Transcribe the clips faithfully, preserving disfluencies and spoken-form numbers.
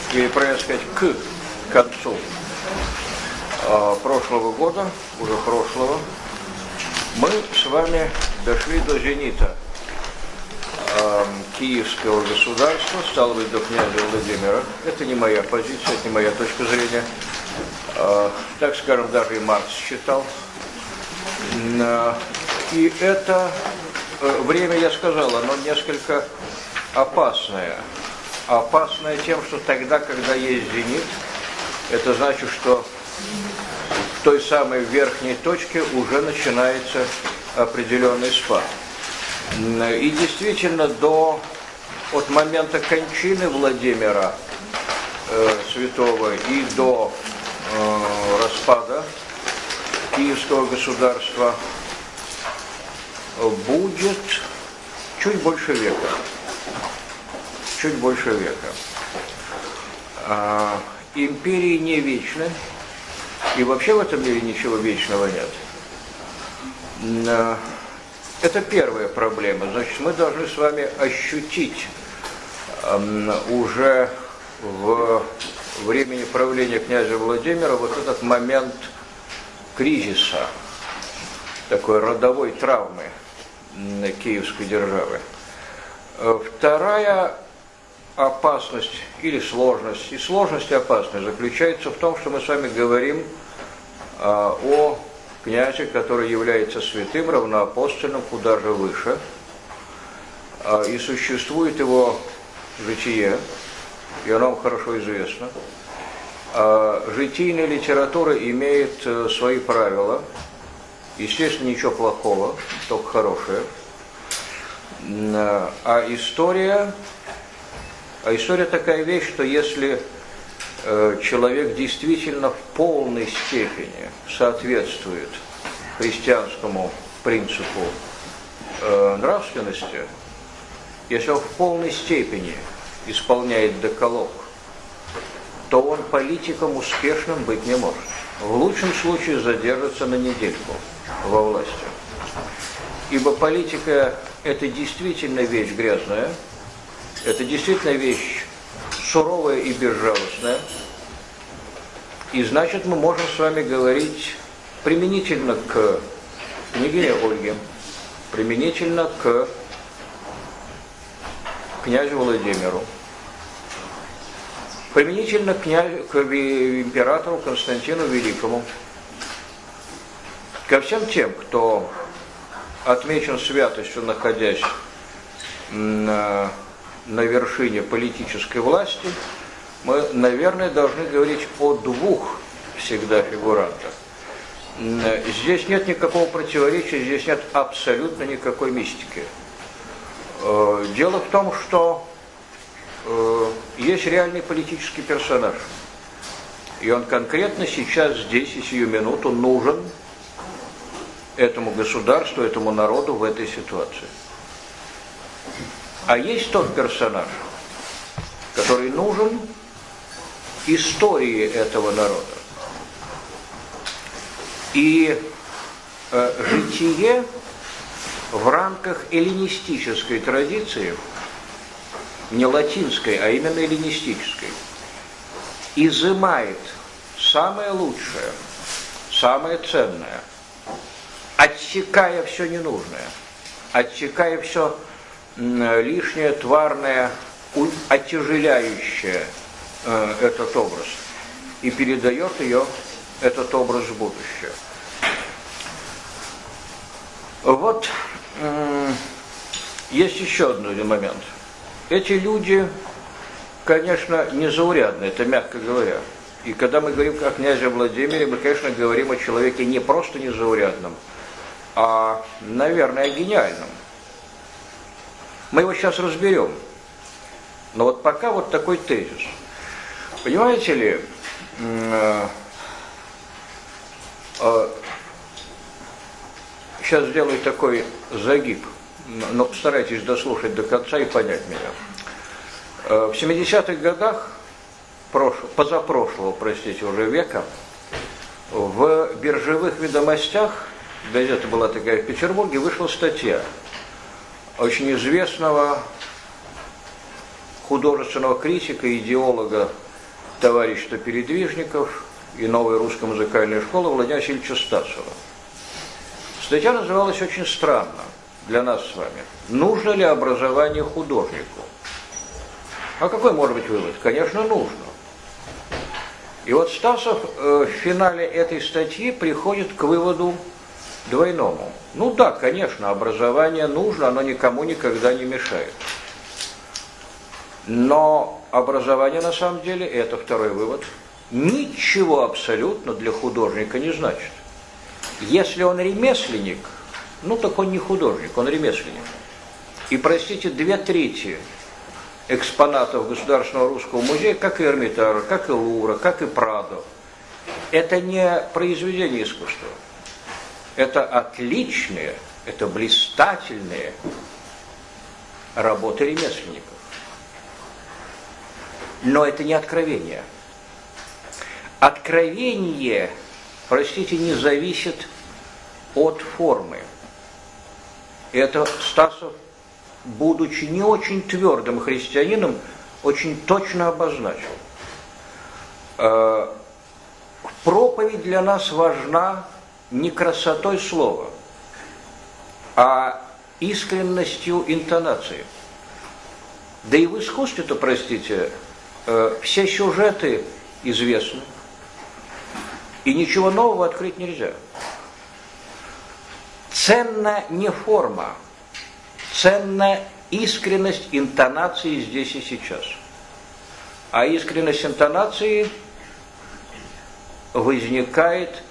или, правильно сказать, к концу э, прошлого года, уже прошлого, мы с вами дошли до зенита э, киевского государства, стало быть, до князя Владимира. Это не моя позиция, это не моя точка зрения. Э, так скажем, даже и Маркс считал. Э, и это э, время, я сказал, оно несколько опасное. Опасное тем, что тогда, когда есть зенит, это значит, что в той самой верхней точке уже начинается определенный спад. И действительно, до, от момента кончины Владимира э, Святого и до э, распада Киевского государства будет чуть больше века. Чуть больше века. А, империи не вечны, и вообще в этом мире ничего вечного нет. А, это первая проблема. Значит, мы должны с вами ощутить а, уже в времени правления князя Владимира вот этот момент кризиса, такой родовой травмы киевской державы. Вторая опасность или сложность, и сложность и опасность заключается в том, что мы с вами говорим а, о князе, который является святым, равноапостольным, куда же выше, а, и существует его житие, и оно вам хорошо известно. А, житийная литература имеет а, свои правила, естественно, ничего плохого, только хорошее, а, а история... А история такая вещь, что если э, человек действительно в полной степени соответствует христианскому принципу э, нравственности, если он в полной степени исполняет декалог, то он политиком успешным быть не может. В лучшем случае задержится на недельку во власти. Ибо политика – это действительно вещь грязная, это действительно вещь суровая и безжалостная. И значит, мы можем с вами говорить применительно к княгине Ольге, применительно к князю Владимиру, применительно к, князю, к императору Константину Великому, ко всем тем, кто отмечен святостью, находясь на на вершине политической власти, мы, наверное, должны говорить о двух всегда фигурантах. Здесь нет никакого противоречия, здесь нет абсолютно никакой мистики. Дело в том, что есть реальный политический персонаж, и он конкретно сейчас, здесь и сию минуту нужен этому государству, этому народу в этой ситуации. А есть тот персонаж, который нужен истории этого народа. И э, житие в рамках эллинистической традиции, не латинской, а именно эллинистической, изымает самое лучшее, самое ценное, отсекая все ненужное, отсекая все лишнее, тварное, оттяжеляющее э, этот образ, и передает ее, этот образ в будущее. Вот э, есть еще один момент. Эти люди, конечно, незаурядны, это мягко говоря. И когда мы говорим о князе Владимире, мы, конечно, говорим о человеке не просто незаурядном, а, наверное, гениальном. Мы его сейчас разберем. Но вот пока вот такой тезис. Понимаете ли, э, э, сейчас сделаю такой загиб, но постарайтесь дослушать до конца и понять меня. Э, в семидесятых годах, прош... позапрошлого, простите, уже века, в биржевых ведомостях, газета была такая в Петербурге, вышла статья очень известного художественного критика, идеолога товарищества передвижников и новая русская музыкальная школа Владимира Васильевича Стасова. Статья называлась очень странно для нас с вами. Нужно ли образование художнику? А какой может быть вывод? Конечно, нужно. И вот Стасов э, в финале этой статьи приходит к выводу двойному. Ну да, конечно, образование нужно, оно никому никогда не мешает. Но образование на самом деле, это второй вывод, ничего абсолютно для художника не значит. Если он ремесленник, ну так он не художник, он ремесленник. И, простите, две трети экспонатов Государственного русского музея, как и Эрмитажа, как и Лувра, как и Прадо, это не произведение искусства. Это отличные, это блистательные работы ремесленников. Но это не откровение. Откровение, простите, не зависит от формы. Это Стасов, будучи не очень твердым христианином, очень точно обозначил. Проповедь для нас важна не красотой слова, а искренностью интонации. Да и в искусстве-то, простите, все сюжеты известны, и ничего нового открыть нельзя. Ценна не форма, ценна искренность интонации здесь и сейчас. А искренность интонации возникает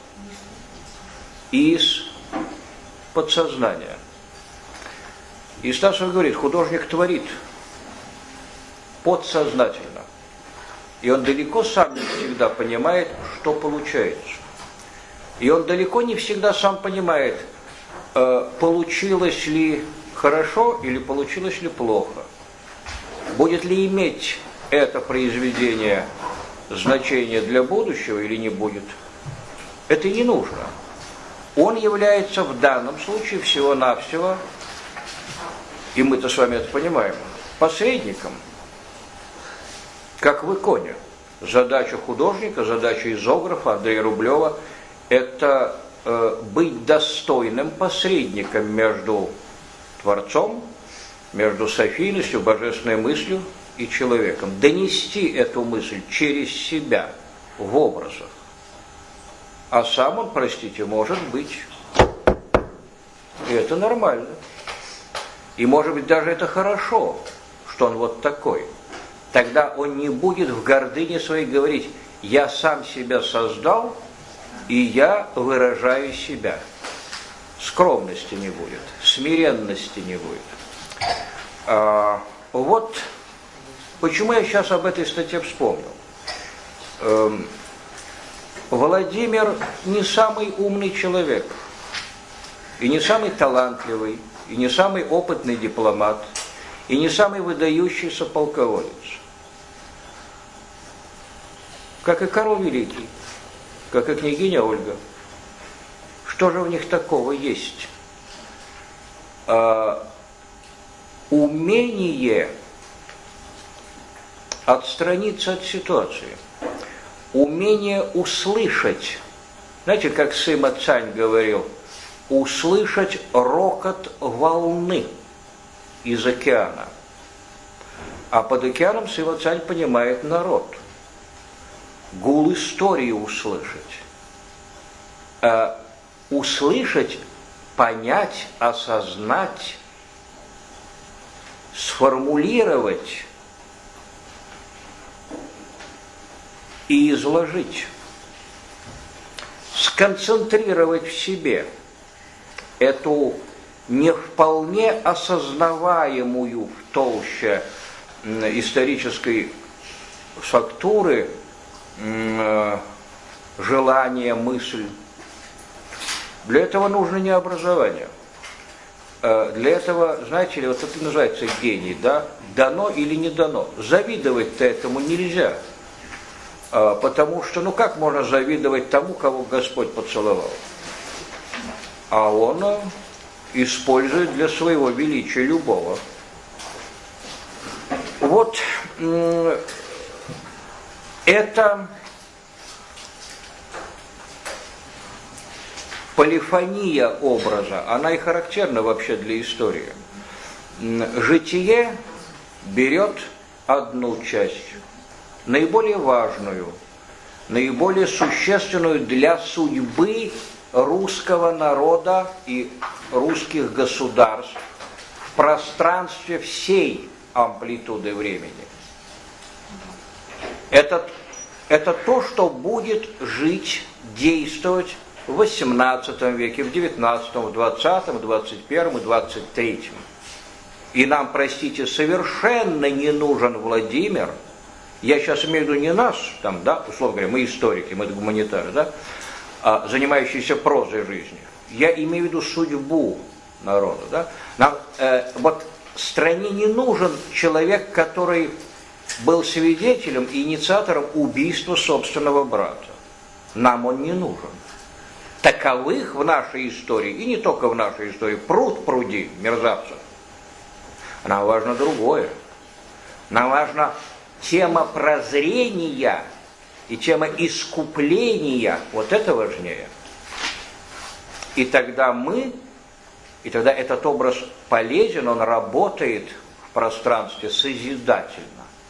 из подсознания. И Стасов говорит, художник творит подсознательно. И он далеко сам не всегда понимает, что получается. И он далеко не всегда сам понимает, получилось ли хорошо или получилось ли плохо. Будет ли иметь это произведение значение для будущего или не будет. Это и не нужно. Он является в данном случае всего-навсего, и мы-то с вами это понимаем, посредником, как в иконе. Задача художника, задача изографа Андрея Рублева – это э, быть достойным посредником между Творцом, между софийностью, божественной мыслью и человеком. Донести эту мысль через себя в образах. А сам он, простите, может быть. И это нормально. И может быть даже это хорошо, что он вот такой. Тогда он не будет в гордыне своей говорить: я сам себя создал, и я выражаю себя. Скромности не будет, смиренности не будет. А, вот почему я сейчас об этой статье вспомнил. Эм, Владимир не самый умный человек, и не самый талантливый, и не самый опытный дипломат, и не самый выдающийся полководец. Как и Карл Великий, как и княгиня Ольга. Что же в них такого есть? А, умение отстраниться от ситуации, умение услышать, знаете, как Сыма Цань говорил, услышать рокот волны из океана. А под океаном Сыма Цань понимает народ. Гул истории услышать. А услышать, понять, осознать, сформулировать и изложить, сконцентрировать в себе эту не вполне осознаваемую в толще исторической фактуры желание, мысль. Для этого нужно не образование. Для этого, знаете ли, вот это называется гений, да? Дано или не дано. Завидовать-то этому нельзя. Потому что, ну как можно завидовать тому, кого Господь поцеловал? А он использует для своего величия любого. Вот это полифония образа, она и характерна вообще для истории. Житие берет одну часть, наиболее важную, наиболее существенную для судьбы русского народа и русских государств в пространстве всей амплитуды времени. Это, это то, что будет жить, действовать в восемнадцатом веке, в девятнадцатом, в двадцатом, в двадцать первом и двадцать третьем. И нам, простите, совершенно не нужен Владимир. Я сейчас имею в виду не нас, там, да, условно говоря, мы историки, мы гуманитары, да, а, занимающиеся прозой жизни. Я имею в виду судьбу народа, да. Нам, э, вот стране не нужен человек, который был свидетелем и инициатором убийства собственного брата. Нам он не нужен. Таковых в нашей истории, и не только в нашей истории, пруд пруди мерзавцев. Нам важно другое. Нам важна тема прозрения и тема искупления. Вот это важнее. И тогда мы, и тогда этот образ полезен, он работает в пространстве созидательно.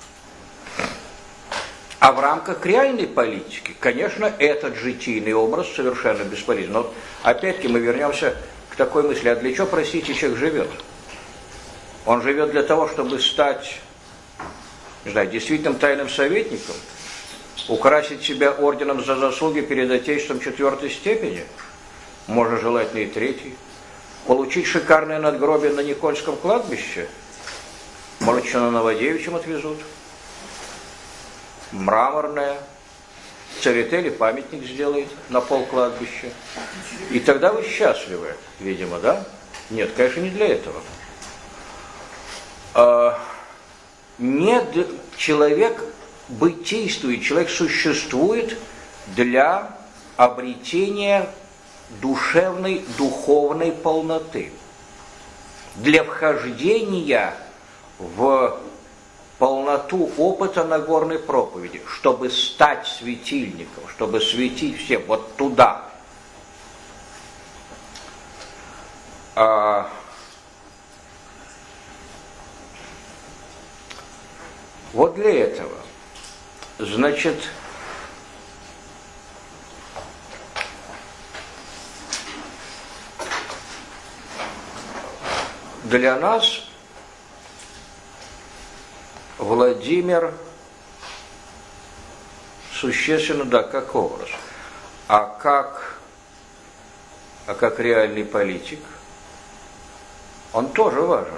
А в рамках реальной политики, конечно, этот житийный образ совершенно бесполезен. Но опять-таки мы вернемся к такой мысли, а для чего, простите, человек живет? Он живет для того, чтобы стать, не знаю, действительным тайным советником, украсить себя орденом за заслуги перед Отечеством четвертой степени, можно желательно и третьей, получить шикарное надгробие на Никольском кладбище, может, еще на Новодевичьем отвезут, мраморное, Церетели памятник сделает на пол кладбища. И тогда вы счастливы, видимо, да? Нет, конечно, не для этого. А, нет, человек бытийствует, человек существует для обретения душевной, духовной полноты, для вхождения в полноту опыта Нагорной проповеди, чтобы стать светильником, чтобы светить всем, вот туда. А, вот для этого, значит, для нас Владимир существенно, да, как образ, а как, а как реальный политик, он тоже важен.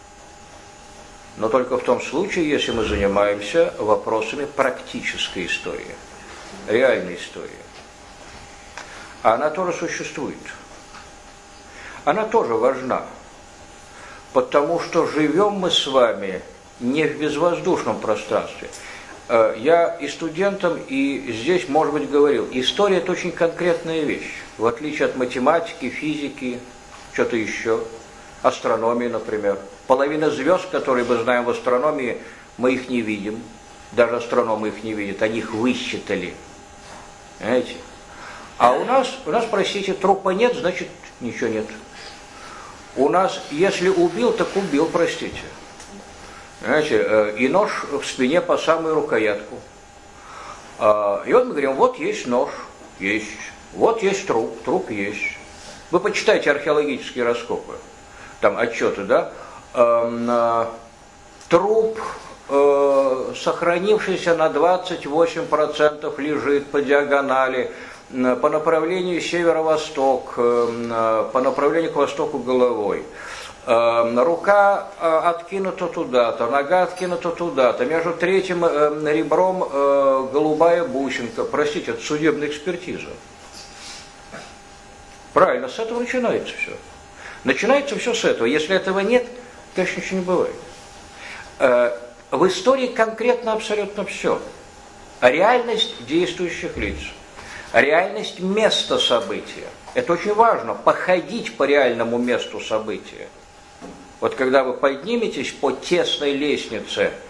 Но только в том случае, если мы занимаемся вопросами практической истории, реальной истории. А она тоже существует. Она тоже важна, потому что живем мы с вами не в безвоздушном пространстве. Я и студентам, и здесь, может быть, говорил, история – это очень конкретная вещь, в отличие от математики, физики, что-то еще, астрономии, например. Половина звезд, которые мы знаем в астрономии, мы их не видим, даже астрономы их не видят, они их высчитали. Понимаете? А у нас, у нас, простите, трупа нет, значит, ничего нет. У нас, если убил, так убил, простите. Знаете, и нож в спине по самую рукоятку. И вот мы говорим, вот есть нож, есть, вот есть труп, труп есть. Вы почитайте археологические раскопы, там отчеты, да? Труп, сохранившийся на двадцать восемь процентов, лежит по диагонали, по направлению северо-восток, по направлению к востоку головой. Рука откинута туда-то, нога откинута туда-то, между третьим ребром голубая бусинка. Простите, это судебная экспертиза. Правильно, с этого начинается все. Начинается все с этого. Если этого нет, конечно, ничего не бывает. В истории конкретно абсолютно все. Реальность действующих лиц, реальность места события. Это очень важно, походить по реальному месту события. Вот когда вы подниметесь по тесной лестнице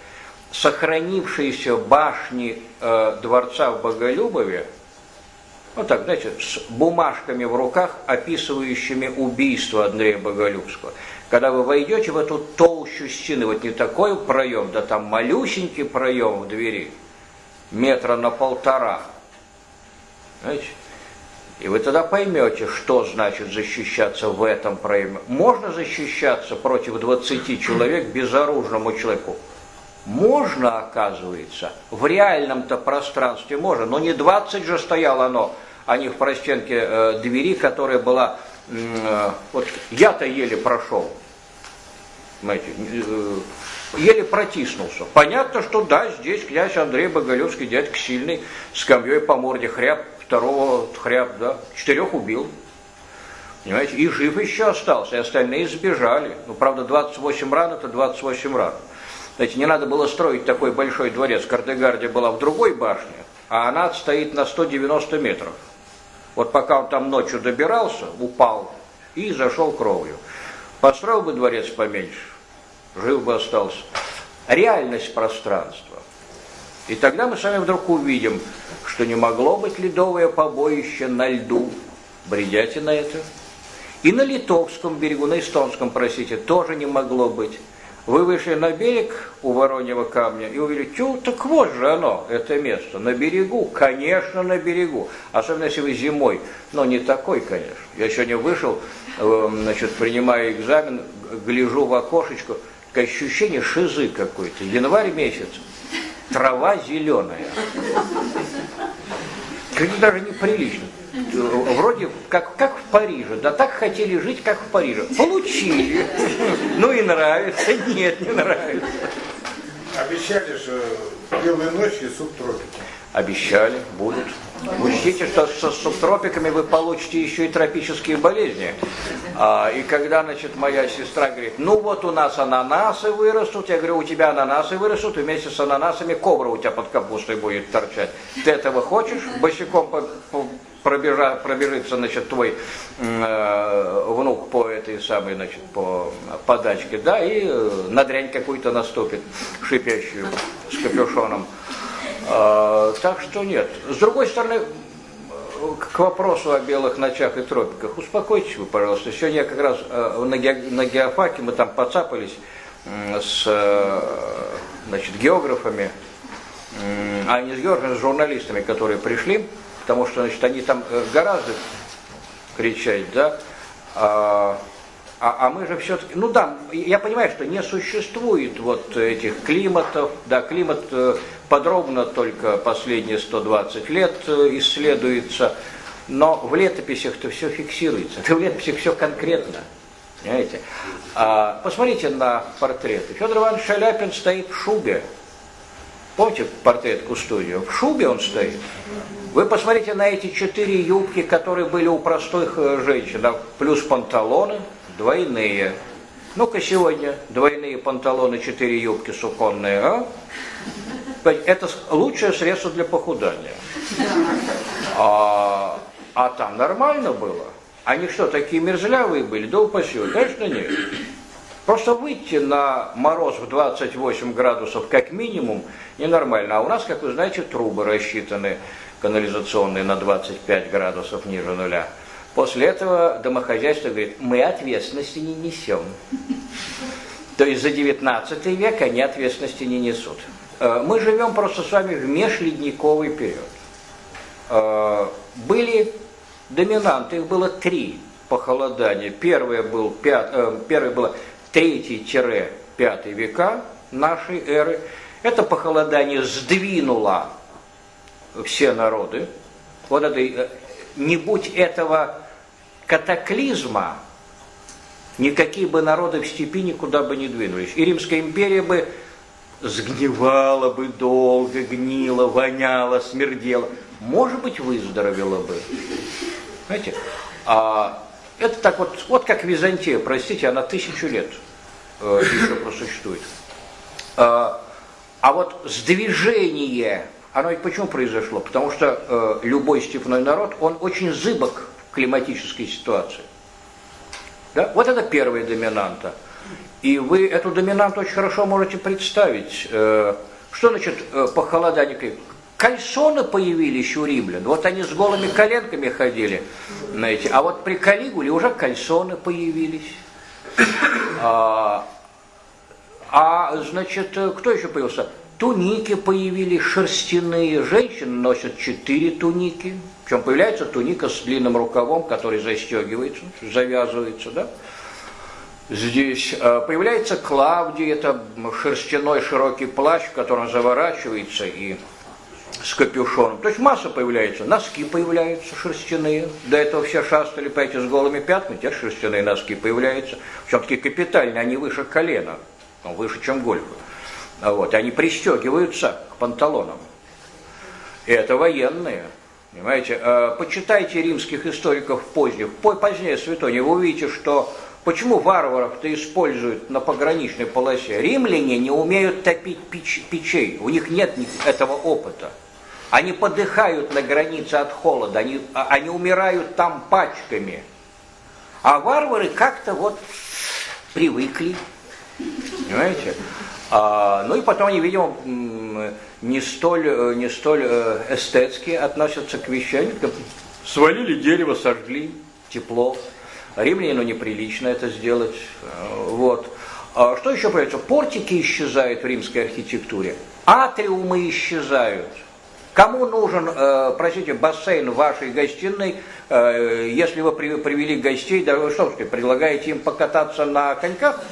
сохранившиеся башни э, дворца в Боголюбове, вот так, знаете, с бумажками в руках, описывающими убийство Андрея Боголюбского. Когда вы войдете в эту толщу стены, вот не такой проем, да там малюсенький проем в двери, метра на полтора, знаете, и вы тогда поймете, что значит защищаться в этом проеме. Можно защищаться против двадцати человек безоружному человеку? Можно, оказывается, в реальном-то пространстве можно, но не двадцать же стояло оно, а не в простенке э, двери, которая была, э, вот я-то еле прошел, знаете, э, еле протиснулся. Понятно, что да, здесь князь Андрей Боголюбский, дядька сильный, скамьей по морде хряб, второго хряб, да, четырех убил. Понимаете, и жив еще остался, и остальные сбежали. Ну, правда, двадцать восемь ран, это двадцать восемь ран. Знаете, не надо было строить такой большой дворец. Кардегардия была в другой башне, а она стоит на сто девяносто метров. Вот пока он там ночью добирался, упал и зашел кровью. Построил бы дворец поменьше, жив бы остался. Реальность пространства. И тогда мы с вами вдруг увидим, что не могло быть ледовое побоище на льду. Бредите на это. И на Литовском берегу, на Эстонском, простите, тоже не могло быть. Вы вышли на берег у Вороньего камня и увидели, тю, так вот же оно, это место, на берегу, конечно, на берегу. Особенно если вы зимой, но не такой, конечно. Я сегодня вышел, значит, принимаю экзамен, гляжу в окошечко, ощущение шизы какой-то, январь месяц, трава зеленая. Как-то даже неприлично. Вроде как, как в Париже, да так хотели жить, как в Париже. Получили. Ну и нравится. Нет, не нравится. Обещали же белые ночи и субтропики. Обещали, будут. Учтите, что со субтропиками вы получите еще и тропические болезни. А, и когда, значит, моя сестра говорит, ну вот у нас ананасы вырастут, я говорю, у тебя ананасы вырастут, и вместе с ананасами кобра у тебя под капустой будет торчать. Ты этого хочешь? Босиком по, по, пробежа, пробежится, значит, твой э, внук по этой самой, значит, по подачке, да, и э, на дрянь какую-то наступит, шипящую, с капюшоном. А, так что нет. С другой стороны, к вопросу о белых ночах и тропиках, успокойтесь вы, пожалуйста. Сегодня я как раз на, ге, на геофаке, мы там поцапались с, значит, географами, а не с географами, с журналистами, которые пришли, потому что, значит, они там гораздо кричать, да, а, а, а мы же все-таки, ну да, я понимаю, что не существует вот этих климатов, да, климат подробно только последние сто двадцать лет исследуется, но в летописях-то все фиксируется, в летописях все конкретно, понимаете. А, посмотрите на портреты. Федор Иванович Шаляпин стоит в шубе. Помните портрет Кустодио? В шубе он стоит. Вы посмотрите на эти четыре юбки, которые были у простых женщин, да, плюс панталоны двойные. Ну-ка сегодня двойные панталоны, четыре юбки суконные, а? Это лучшее средство для похудания. А, а там нормально было. Они что, такие мерзлявые были? Да упаси, конечно нет. Просто выйти на мороз в двадцать восемь градусов как минимум ненормально. А у нас, как вы знаете, трубы рассчитаны канализационные на двадцать пять градусов ниже нуля. После этого домохозяйство говорит, мы ответственности не несем. То есть за девятнадцатый век они ответственности не несут. Мы живем просто с вами в межледниковый период. Были доминанты, их было три похолодания. Первое, был пят, первое было третий-пятый века нашей эры. Это похолодание сдвинуло все народы. Вот это, не будь этого катаклизма, никакие бы народы в степи никуда бы не двинулись. И Римская империя бы сгнивала бы долго, гнила, воняла, смердела. Может быть, выздоровела бы. Знаете? А, это так вот, вот как Византия, простите, она тысячу лет э, еще просуществует. А, а вот сдвижение, оно ведь почему произошло? Потому что э, любой степной народ, он очень зыбок в климатической ситуации. Да? Вот это первая доминанта. И вы эту доминанту очень хорошо можете представить. Э, Что значит похолодание? Кальсоны появились у римлян. Вот они с голыми коленками ходили, знаете. А вот при Калигуле уже кальсоны появились. А, а значит, кто еще появился? Туники появились шерстяные. Женщины носят четыре туники. Причем появляется туника с длинным рукавом, который застегивается, завязывается, да? Здесь э, появляется Клавдий, это шерстяной широкий плащ, в котором заворачивается и с капюшоном. То есть масса появляется, носки появляются шерстяные. До этого все шастали, понимаете, с голыми пятками, теперь шерстяные носки появляются. Причем такие капитальные, они выше колена, ну, выше, чем гольфы. Вот, и они пристегиваются к панталонам. И это военные. Понимаете, э, почитайте римских историков поздних, позднее Светония, вы увидите, что почему варваров-то используют на пограничной полосе. Римляне не умеют топить печ, печей, у них нет этого опыта. Они подыхают на границе от холода, они, они умирают там пачками. А варвары как-то вот привыкли, понимаете? А, ну и потом они, видимо, не столь, не столь эстетски относятся к вещам. Свалили дерево, сожгли, тепло. Римлянину неприлично это сделать. Вот. А что еще появляется? Портики исчезают в римской архитектуре. Атриумы исчезают. Кому нужен, э, простите, бассейн в вашей гостиной, э, если вы привели гостей, да вы что, предлагаете им покататься на коньках?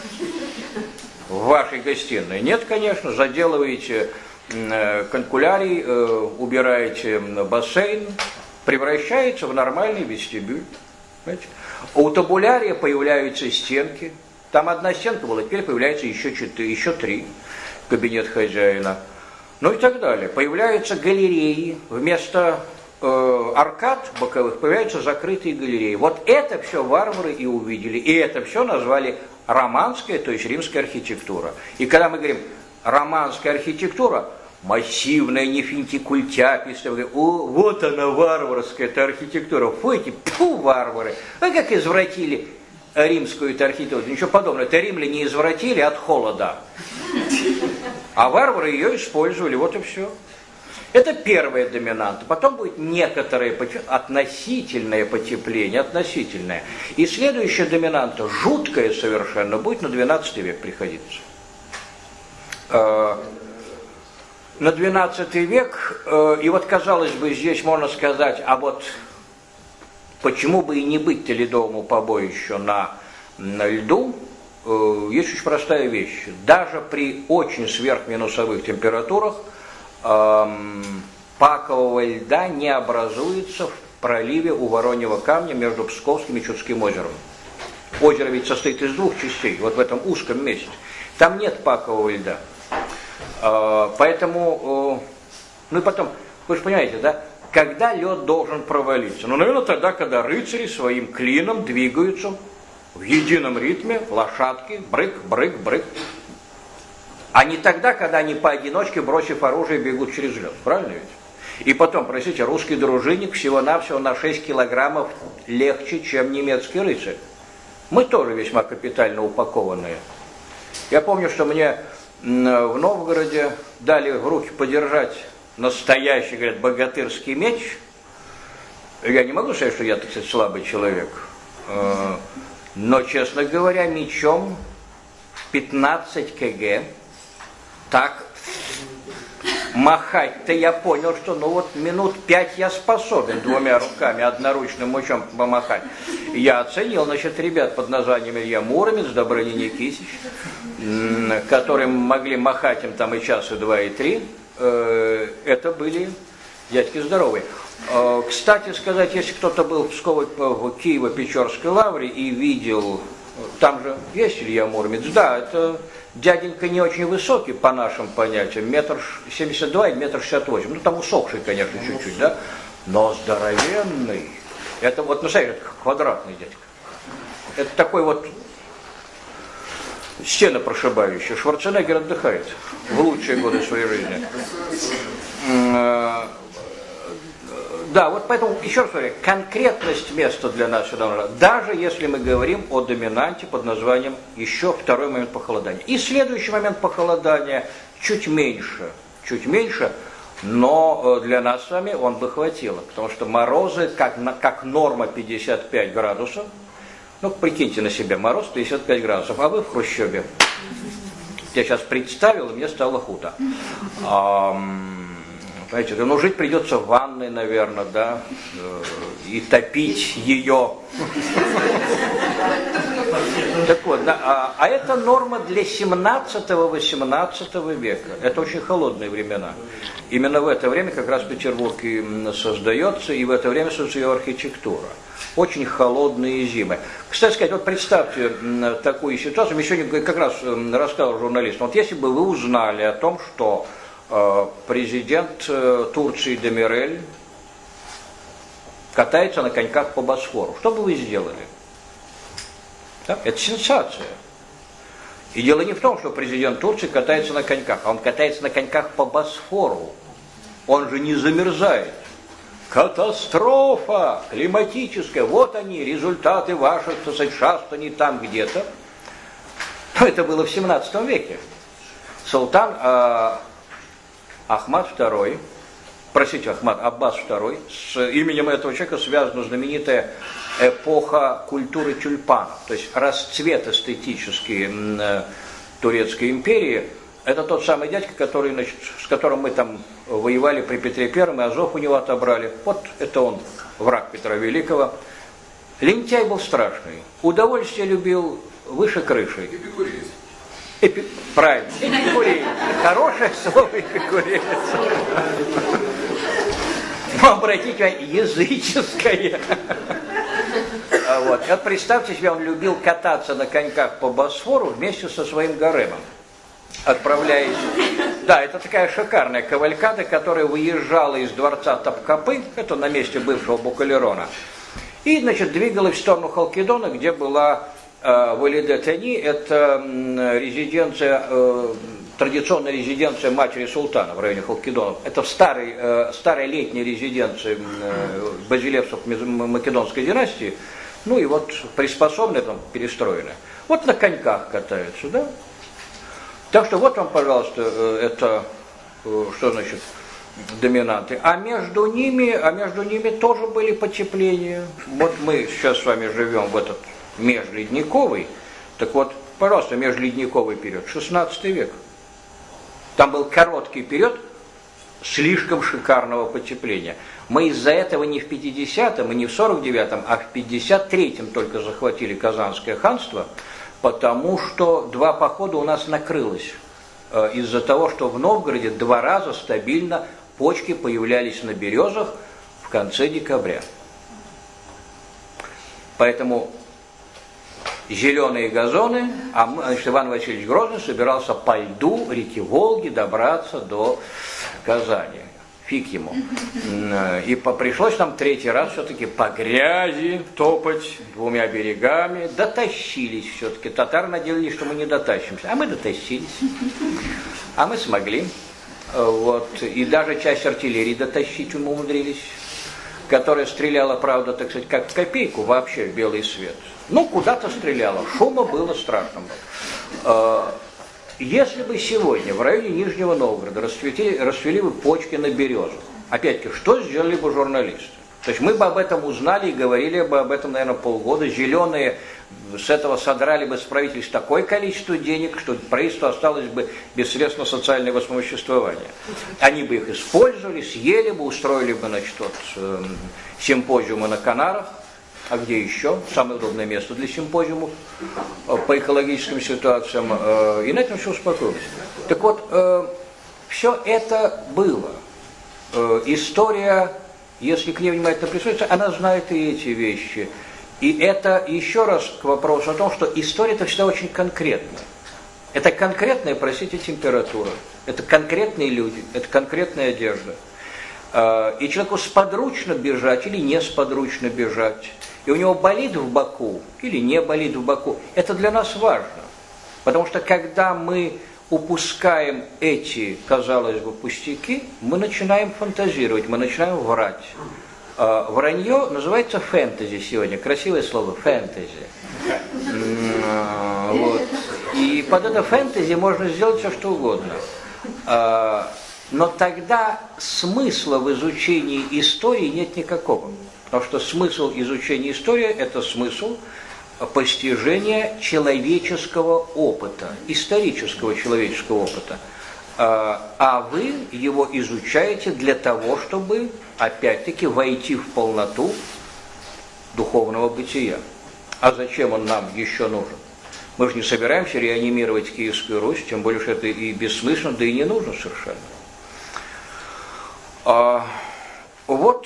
В вашей гостиной? Нет, конечно, заделываете э, канкулярий, э, убираете бассейн, превращается в нормальный вестибюль. Понимаете? У табулярия появляются стенки. Там одна стенка была, теперь появляется еще четыре, еще три. Кабинет хозяина. Ну и так далее. Появляются галереи. Вместо э, аркад боковых появляются закрытые галереи. Вот это все варвары и увидели. И это все назвали романская, то есть римская архитектура. И когда мы говорим романская архитектура, массивная, не финтикультяпистая, вот она варварская эта архитектура. Фуйте, пфу, варвары. А как извратили римскую эту архитектуру? Ничего подобного. Это римляне извратили от холода. А варвары ее использовали, вот и все. Это первая доминанта. Потом будет некоторое относительное потепление, относительное. И следующая доминанта, жуткая совершенно, будет на двенадцатый век приходиться. На двенадцатый век, и вот казалось бы, здесь можно сказать, а вот почему бы и не быть ледовому побоищу на, на льду, есть очень простая вещь. Даже при очень сверхминусовых температурах эм, пакового льда не образуется в проливе у Вороньего камня между Псковским и Чудским озером. Озеро ведь состоит из двух частей, вот в этом узком месте. Там нет пакового льда. Э, поэтому, э, ну и потом, вы же понимаете, да, когда лед должен провалиться? Ну, наверное, тогда, когда рыцари своим клином двигаются в едином ритме, лошадки, брык, брык, брык. А не тогда, когда они поодиночке, бросив оружие, бегут через лед. Правильно ведь? И потом, простите, русский дружинник всего-навсего на шесть килограммов легче, чем немецкий рыцарь. Мы тоже весьма капитально упакованные. Я помню, что мне в Новгороде дали в руки подержать настоящий, говорят, богатырский меч. Я не могу сказать, что я, так сказать, слабый человек. Но, честно говоря, мечом в пятнадцать килограмм так махать-то я понял, что ну вот минут пять я способен двумя руками одноручным мечом помахать. Я оценил, значит, ребят под названием Илья Муромец, Добрыня Никитич, которые могли махать им там и час, и два, и три. Это были дядьки здоровые. Кстати сказать, если кто-то был в Псковой, в Киево-Печорской лавре и видел, там же есть Илья Муромец, да, это дяденька не очень высокий по нашим понятиям, метр семьдесят два и метр шестьдесят восемь, ну там усохший, конечно, чуть-чуть, да, но здоровенный. Это вот, ну, смотрите, квадратный дядька. Это такой вот стены прошибающий. Шварценеггер отдыхает в лучшие годы своей жизни. Да, вот поэтому, еще раз говорю, конкретность места для нас сюда нужна, даже если мы говорим о доминанте под названием еще второй момент похолодания. И следующий момент похолодания чуть меньше чуть меньше, но для нас с вами он бы хватило, потому что морозы, как, как норма пятьдесят пять градусов, ну, прикиньте на себя, мороз пятьдесят пять градусов, а вы в Хрущебе. Я сейчас представил, и мне стало худо. А, понимаете, ну, жить придется в ванной, наверное, да, и топить ее. Так вот, да, а, а это норма для семнадцатого-восемнадцатого века. Это очень холодные времена. Именно в это время как раз Петербург и создается, и в это время создается ее архитектура. Очень холодные зимы. Кстати сказать, вот представьте такую ситуацию, мне сегодня как раз рассказывал журналист, вот если бы вы узнали о том, что э, президент э, Турции Демирель катается на коньках по Босфору, что бы вы сделали? Да? Это сенсация. И дело не в том, что президент Турции катается на коньках, а он катается на коньках по Босфору. Он же не замерзает. Катастрофа климатическая. Вот они, результаты ваших, так сказать, шастаний там где-то. Но это было в семнадцатом веке. Султан э, Ахмад второй, простите, Ахмад Аббас второй, с именем этого человека связана знаменитая эпоха культуры тюльпанов, то есть расцвет эстетический э, Турецкой империи. Это тот самый дядька, который, значит, с которым мы там воевали при Петре Первом, и Азов у него отобрали. Вот это он, враг Петра Великого. Лентяй был страшный. Удовольствие любил выше крыши. Эпикуреец. Эпи... Правильно. Эпикуреец. Хорошее слово эпикуреец. Но обратите, языческое. Вот. Вот представьте себе, он любил кататься на коньках по Босфору вместе со своим гаремом. Отправляясь... Да, это такая шикарная кавалькада, которая выезжала из дворца Топкапы, это на месте бывшего Букалерона, и, значит, двигалась в сторону Халкидона, где была э, Валиде-Тани, это э, резиденция, э, традиционная резиденция матери султана в районе Халкидона. Это в старой, э, старой летней резиденции э, базилевсов Македонской династии, ну и вот приспособленная, там, перестроенная. Вот на коньках катаются, да? Так что вот вам, пожалуйста, это, что значит, доминанты. А между ними, а между ними тоже были потепления. Вот мы сейчас с вами живем в этот межледниковый. Так вот, пожалуйста, межледниковый период, шестнадцатый век. Там был короткий период слишком шикарного потепления. Мы из-за этого не в пятидесятом и не в сорок девятом, а в пятьдесят третьем только захватили Казанское ханство, потому что два похода у нас накрылось э, из-за того, что в Новгороде два раза стабильно почки появлялись на березах в конце декабря. Поэтому зеленые газоны, а мы, значит, Иван Васильевич Грозный собирался по льду реки Волги добраться до Казани. Фиг ему. И пришлось нам третий раз все-таки по грязи топать двумя берегами. Дотащились все-таки. Татары надеялись, что мы не дотащимся. А мы дотащились. А мы смогли. Вот. И даже часть артиллерии дотащить мы умудрились. Которая стреляла, правда, так сказать, как в копейку, вообще в белый свет. Ну, куда-то стреляла. Шума было страшно. Если бы сегодня в районе Нижнего Новгорода расцвели, расцвели бы почки на березах, опять-таки, что сделали бы журналисты? То есть мы бы об этом узнали и говорили бы об этом, наверное, полгода. Зеленые с этого содрали бы с правительства такое количество денег, что правительство осталось бы без средств на социальное воспросуществование. Они бы их использовали, съели бы, устроили бы, значит, вот, э, симпозиумы на Канарах. А где еще? Самое удобное место для симпозиумов по экологическим ситуациям. И на этом все успокоилось. Так вот, все это было. История, если к ней внимательно прислушаться, она знает и эти вещи. И это еще раз к вопросу о том, что история это всегда очень конкретная. Это конкретная, простите, температура. Это конкретные люди, это конкретная одежда. И человеку сподручно бежать или не сподручно бежать. И у него болит в боку или не болит в боку. Это для нас важно. Потому что когда мы упускаем эти, казалось бы, пустяки, мы начинаем фантазировать, мы начинаем врать. Вранье называется фэнтези сегодня. Красивое слово фэнтези. Вот. И под это фэнтези можно сделать все, что угодно. Но тогда смысла в изучении истории нет никакого. Потому что смысл изучения истории – это смысл постижения человеческого опыта, исторического человеческого опыта. А вы его изучаете для того, чтобы, опять-таки, войти в полноту духовного бытия. А зачем он нам еще нужен? Мы же не собираемся реанимировать Киевскую Русь, тем более, что это и бессмысленно, да и не нужно совершенно. А, вот,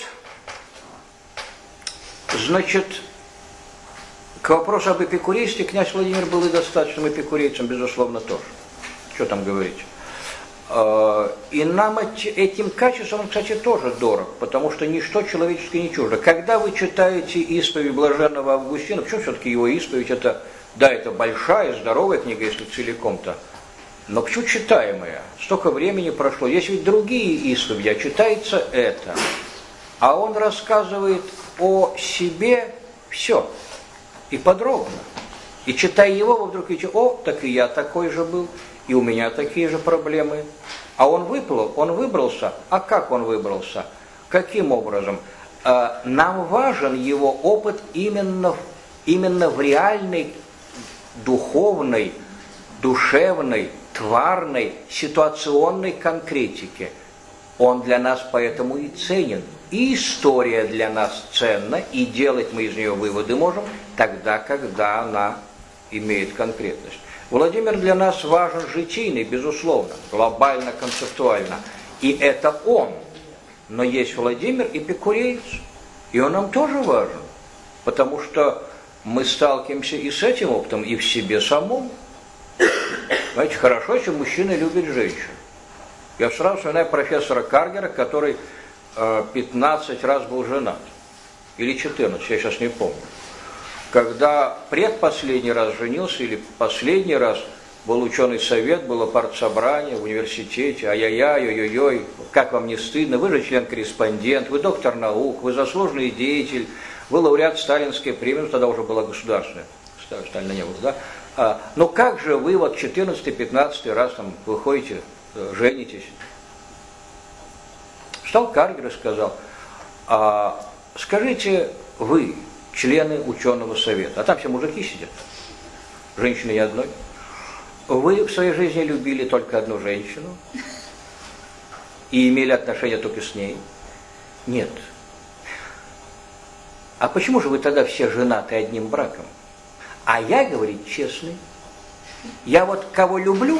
значит, к вопросу об эпикурействе князь Владимир был и достаточным эпикурейцем, безусловно, тоже. Что там говорить? А, и нам этим качеством, он, кстати, тоже дорог, потому что ничто человеческое не чуждо. Когда вы читаете исповедь блаженного Августина, почему все-таки его исповедь, это, да, это большая, здоровая книга, если целиком-то, но почему читаемая? Столько времени прошло. Есть ведь другие исповеди, а читается это. А он рассказывает о себе все. И подробно. И читая его, вы вдруг видите, о, так и я такой же был, и у меня такие же проблемы. А он выплыл, он выбрался. А как он выбрался? Каким образом? Нам важен его опыт именно, именно в реальной, духовной, душевной, тварной, ситуационной конкретике. Он для нас поэтому и ценен. И история для нас ценна, и делать мы из нее выводы можем тогда, когда она имеет конкретность. Владимир для нас важен житийный, безусловно, глобально, концептуально. И это он. Но есть Владимир эпикуреец, и он нам тоже важен, потому что мы сталкиваемся и с этим опытом, и в себе самом. Знаете, хорошо, если мужчина любит женщин. Я сразу вспоминаю профессора Каргера, который э, пятнадцать раз был женат. Или четырнадцать, я сейчас не помню. Когда предпоследний раз женился, или последний раз, был ученый совет, было партсобрание в университете, ай-яй-яй, ой-ой-ой, как вам не стыдно, вы же член-корреспондент, вы доктор наук, вы заслуженный деятель, вы лауреат сталинской премии, тогда уже была государственная, Сталина не было, да? А, но как же вы вот четырнадцатый-пятнадцатый раз там выходите, женитесь? Встал Каргер и сказал, а, скажите, вы, члены ученого совета, а там все мужики сидят, женщины ни одной, вы в своей жизни любили только одну женщину и имели отношения только с ней? Нет. А почему же вы тогда все женаты одним браком? А я, говорит, честный. Я вот кого люблю,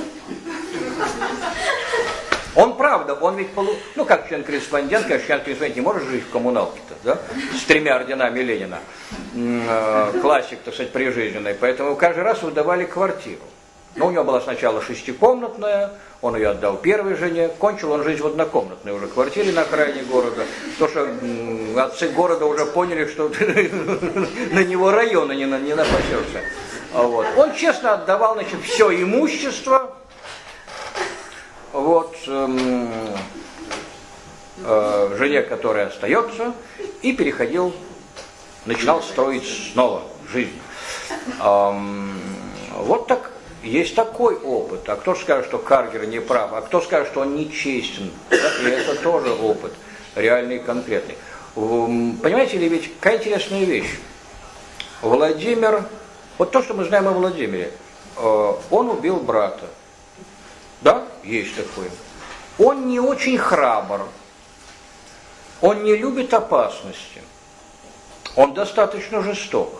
он правда, он ведь, полу... ну как член-корреспондент, конечно, член-корреспондент не может жить в коммуналке-то, да, с тремя орденами Ленина, классик, так сказать, прижизненный, поэтому каждый раз выдавали квартиру. Но у него была сначала шестикомнатная, он ее отдал первой жене, кончил он жить в однокомнатной уже квартире на окраине города, потому что отцы города уже поняли, что на него района не напасешься. Вот. Он честно отдавал, значит, все имущество, вот, эм, э, жене, которая остается, и переходил, начинал строить снова жизнь. Эм, вот так. Есть такой опыт. А кто скажет, что Каргер не прав? А кто скажет, что он нечестен? И это тоже опыт, реальный и конкретный. Понимаете ли, ведь какая интересная вещь. Владимир, вот то, что мы знаем о Владимире, он убил брата. Да, есть такое. Он не очень храбр. Он не любит опасности. Он достаточно жесток.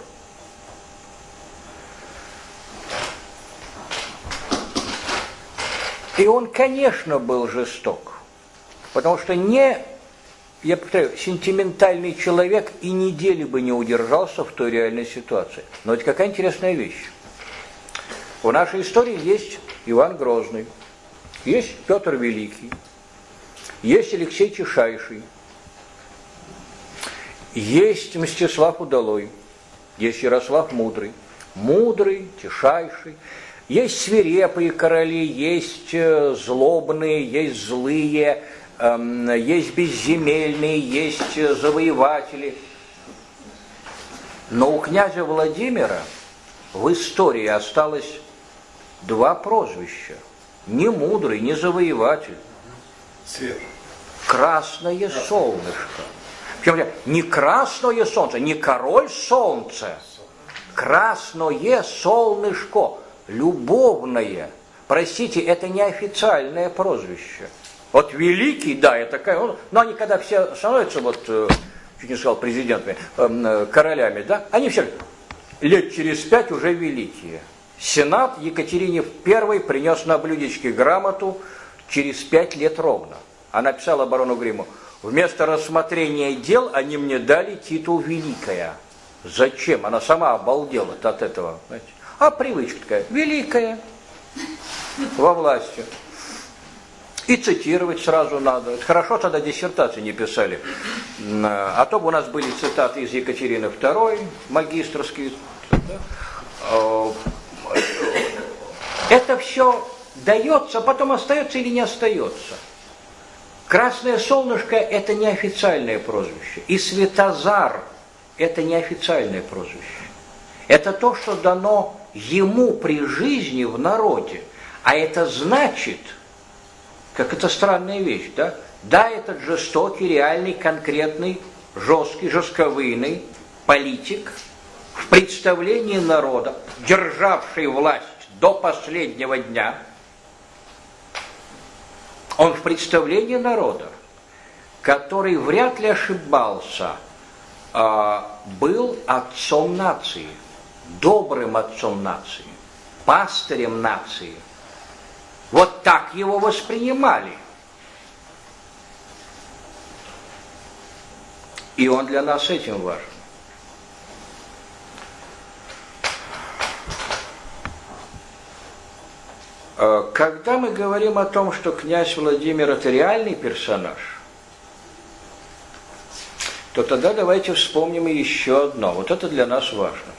И он, конечно, был жесток, потому что не, я повторяю, сентиментальный человек и недели бы не удержался в той реальной ситуации. Но это какая интересная вещь. В нашей истории есть Иван Грозный, есть Петр Великий, есть Алексей Тишайший, есть Мстислав Удалой, есть Ярослав Мудрый, Мудрый, Тишайший. Есть свирепые короли, есть злобные, есть злые, есть безземельные, есть завоеватели. Но у князя Владимира в истории осталось два прозвища. Не мудрый, не завоеватель. Цвет. Красное солнышко. Причем не красное солнце, не король солнца. Красное солнышко. Любовное. Простите, это не официальное прозвище. Вот великий, да, это, но они когда все становятся, вот, чуть не сказал, президентами, королями, да, они все лет через пять уже великие. Сенат Екатерине Первой принес на блюдечке грамоту через пять лет ровно. Она писала барону Гримму: вместо рассмотрения дел они мне дали титул «Великая». Зачем? Она сама обалдела от этого. Знаете. А привычка такая: «Великая» во власти. И цитировать сразу надо. Хорошо тогда диссертации не писали. А то бы у нас были цитаты из Екатерины Второй, магистрские. Это все дается, потом остается или не остается. Красное солнышко – это неофициальное прозвище. И Светозар – это неофициальное прозвище. Это то, что дано ему при жизни в народе. А это значит, как это странная вещь, да? Да, этот жестокий, реальный, конкретный, жесткий, жестковыйный политик в представлении народа, державший власть до последнего дня, он в представлении народа, который вряд ли ошибался, был отцом нации, добрым отцом нации, пастырем нации. Вот так его воспринимали. И он для нас этим важен. Когда мы говорим о том, что князь Владимир – это реальный персонаж, то тогда давайте вспомним еще одно. Вот это для нас важно.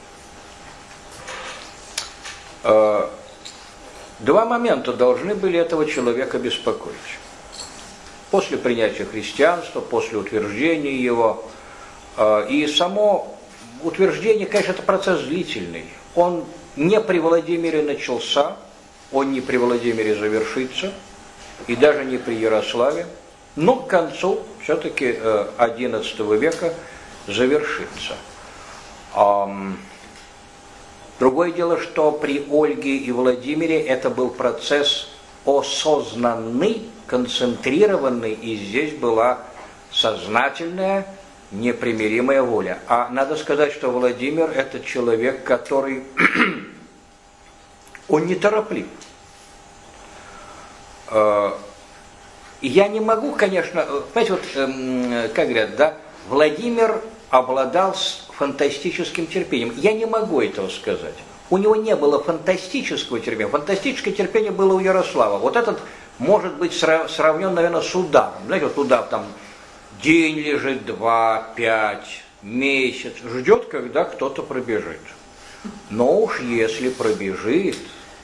Два момента должны были этого человека беспокоить. После принятия христианства, после утверждения его. И само утверждение, конечно, это процесс длительный. Он не при Владимире начался, он не при Владимире завершится, и даже не при Ярославе, но к концу все-таки одиннадцатого века завершится. Другое дело, что при Ольге и Владимире это был процесс осознанный, концентрированный, и здесь была сознательная, непримиримая воля. А надо сказать, что Владимир – это человек, который, он не тороплив. Я не могу, конечно, понимаете, вот, как говорят, да, Владимир обладал фантастическим терпением. Я не могу этого сказать. У него не было фантастического терпения. Фантастическое терпение было у Ярослава. Вот этот может быть сравнен, наверное, с ударом. Знаете, вот удав там день лежит, два, пять, месяц. Ждет, когда кто-то пробежит. Но уж если пробежит,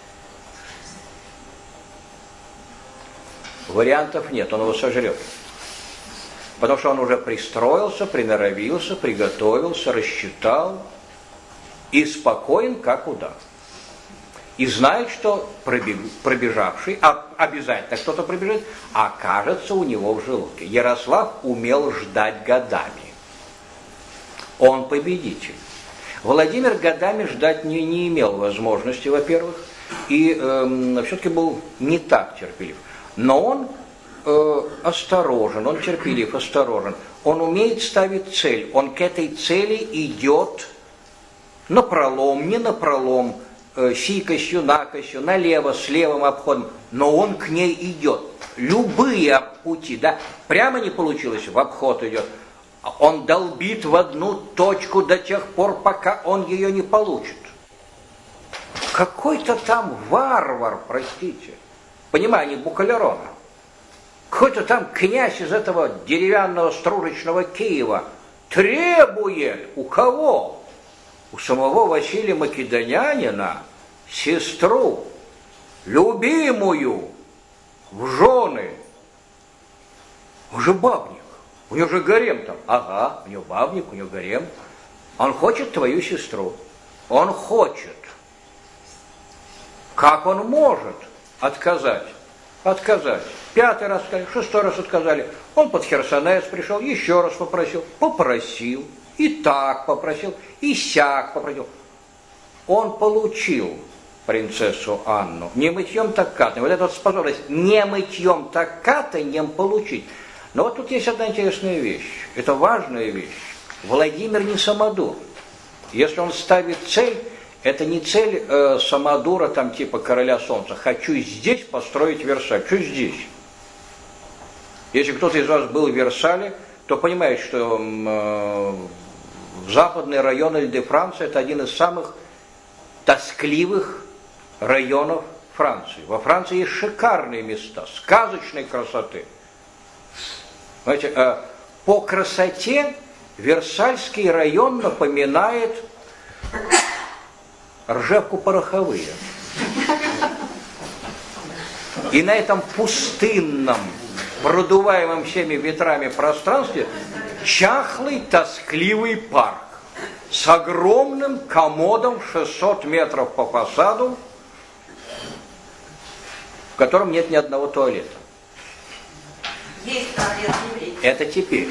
вариантов нет, он его сожрет. Потому что он уже пристроился, приноровился, приготовился, рассчитал и спокоен, как удав. И знает, что пробежавший, а обязательно кто-то пробежит, окажется у него в желудке. Ярослав умел ждать годами. Он победитель. Владимир годами ждать не, не имел возможности, во-первых, и э, все-таки был не так терпелив. Но он э, осторожен, он терпелив, осторожен. Он умеет ставить цель, он к этой цели идет напролом, не напролом, э, сикостью, накостью, налево, с левым обходом, но он к ней идет. Любые пути, да, прямо не получилось, в обход идет. Он долбит в одну точку до тех пор, пока он ее не получит. Какой-то там варвар, простите, понимание Букалерона, какой-то там князь из этого деревянного стружечного Киева требует у кого? У самого Василия Македонянина сестру, любимую, в жены. Он же бабник. У него же гарем там. Ага, у него бабник, у него гарем. Он хочет твою сестру. Он хочет. Как он может отказать? отказали. Пятый раз сказали, шестой раз отказали. Он под Херсонес пришел, еще раз попросил, попросил, и так попросил, и сяк попросил. Он получил принцессу Анну. Не мытьем, так катаньем. Вот эта вот способность не мытьем, так катаньем получить. Но вот тут есть одна интересная вещь. Это важная вещь. Владимир не самодур. Если он ставит цель, это не цель э, самодура, там типа короля солнца. Хочу здесь построить Версаль. Что здесь? Если кто-то из вас был в Версале, то понимает, что э, западный район Иль-де-Франции это один из самых тоскливых районов Франции. Во Франции есть шикарные места, сказочной красоты. Знаете, э, по красоте Версальский район напоминает Ржевку пороховые. И на этом пустынном, продуваемом всеми ветрами пространстве чахлый, тоскливый парк с огромным комодом шестьсот метров по фасаду, в котором нет ни одного туалета. Есть туалет еврей. Это теперь.